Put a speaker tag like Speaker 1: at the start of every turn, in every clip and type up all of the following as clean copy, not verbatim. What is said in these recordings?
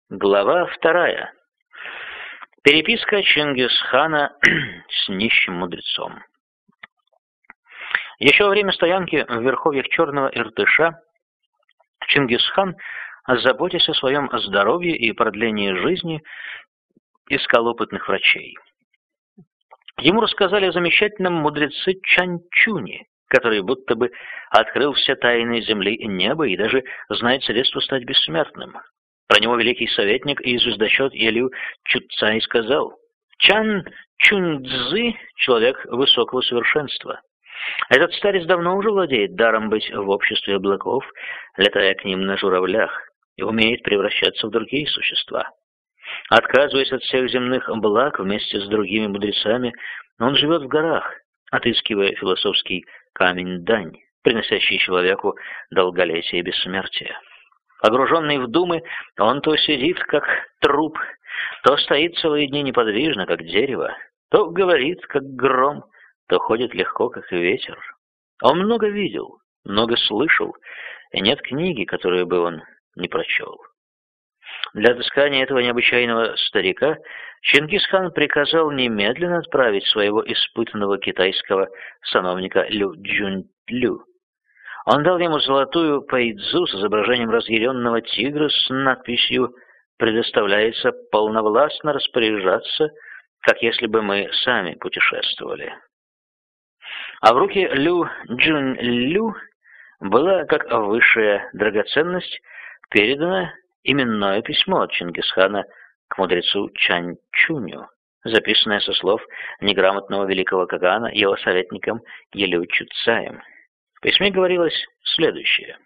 Speaker 1: Глава 2. Переписка Чингисхана с нищим мудрецом. Еще во время стоянки в верховьях Черного Иртыша Чингисхан, заботясь о своем здоровье и продлении жизни, искал опытных врачей. Ему рассказали о замечательном мудреце Чанчуне, который будто бы открыл все тайны земли и неба и даже знает средства стать бессмертным. Про него великий советник и звездочет Елю Чуцай сказал: «Чан Чунцзы – человек высокого совершенства. Этот старец давно уже владеет даром быть в обществе облаков, летая к ним на журавлях, и умеет превращаться в другие существа. Отказываясь от всех земных благ вместе с другими мудрецами, он живет в горах, отыскивая философский камень-дань, приносящий человеку долголетие и бессмертие. Погруженный в думы, он то сидит, как труп, то стоит целые дни неподвижно, как дерево, то говорит, как гром, то ходит легко, как ветер. Он много видел, много слышал, и нет книги, которую бы он не прочел». Для отыскания этого необычайного старика Чингисхан приказал немедленно отправить своего испытанного китайского сановника Лю Джунлю. Он дал ему золотую пайдзу с изображением разъяренного тигра с надписью «Предоставляется полновластно распоряжаться, как если бы мы сами путешествовали». А в руки Лю Джунлю была, как высшая драгоценность, передана именное письмо от Чингисхана к мудрецу Чанчуню, записанное со слов неграмотного великого Кагана его советником Елю Чуцаем. В письме говорилось следующее: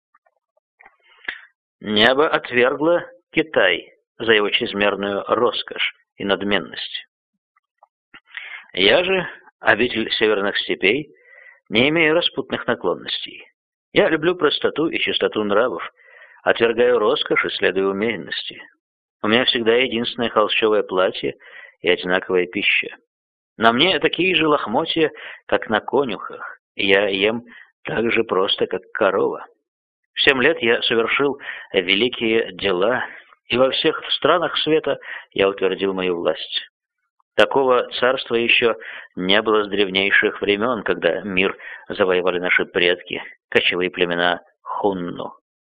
Speaker 1: «Небо отвергло Китай за его чрезмерную роскошь и надменность. Я же, обитель северных степей, не имею распутных наклонностей. Я люблю простоту и чистоту нравов, отвергаю роскошь и следую умеренности. У меня всегда единственное холщовое платье и одинаковая пища. На мне такие же лохмотья, как на конюхах, и я ем так же просто, как корова. В 7 лет я совершил великие дела, и во всех странах света я утвердил мою власть. Такого царства еще не было с древнейших времен, когда мир завоевали наши предки, кочевые племена Хунну.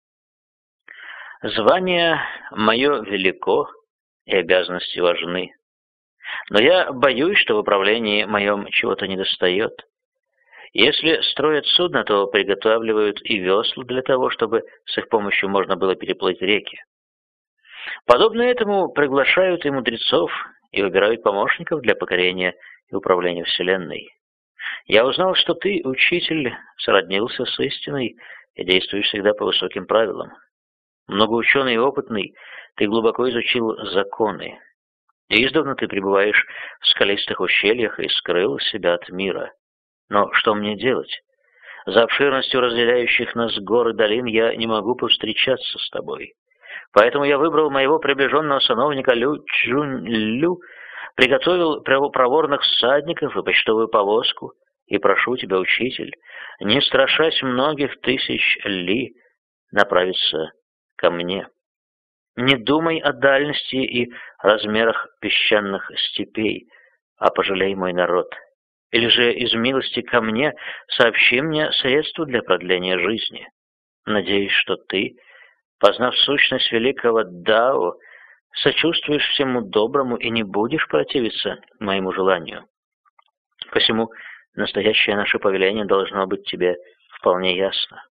Speaker 1: Звание мое велико, и обязанности важны. Но я боюсь, что в управлении моем чего-то недостает. Если строят судно, то приготавливают и весла для того, чтобы с их помощью можно было переплыть реки. Подобно этому приглашают и мудрецов, и выбирают помощников для покорения и управления Вселенной. Я узнал, что ты, учитель, сроднился с истиной и действуешь всегда по высоким правилам. Многоученый и опытный, ты глубоко изучил законы. Издавна ты пребываешь в скалистых ущельях и скрыл себя от мира. Но что мне делать? За обширностью разделяющих нас гор и долин я не могу повстречаться с тобой. Поэтому я выбрал моего приближенного сановника Лю Чжунлю, приготовил проворных всадников и почтовую повозку, и прошу тебя, учитель, не страшась многих тысяч ли, направиться ко мне. Не думай о дальности и размерах песчаных степей, а пожалей мой народ. Или же из милости ко мне сообщи мне средства для продления жизни. Надеюсь, что ты, познав сущность великого Дао, сочувствуешь всему доброму и не будешь противиться моему желанию. Посему настоящее наше повеление должно быть тебе вполне ясно.